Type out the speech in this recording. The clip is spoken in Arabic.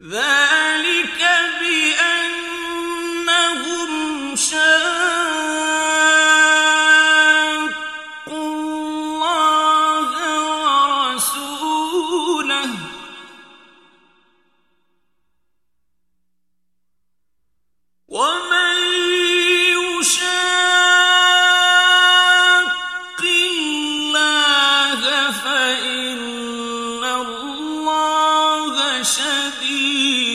ذلك بأنهم شاقوا الله ورسوله ومن يشاق الله فإن الله شديد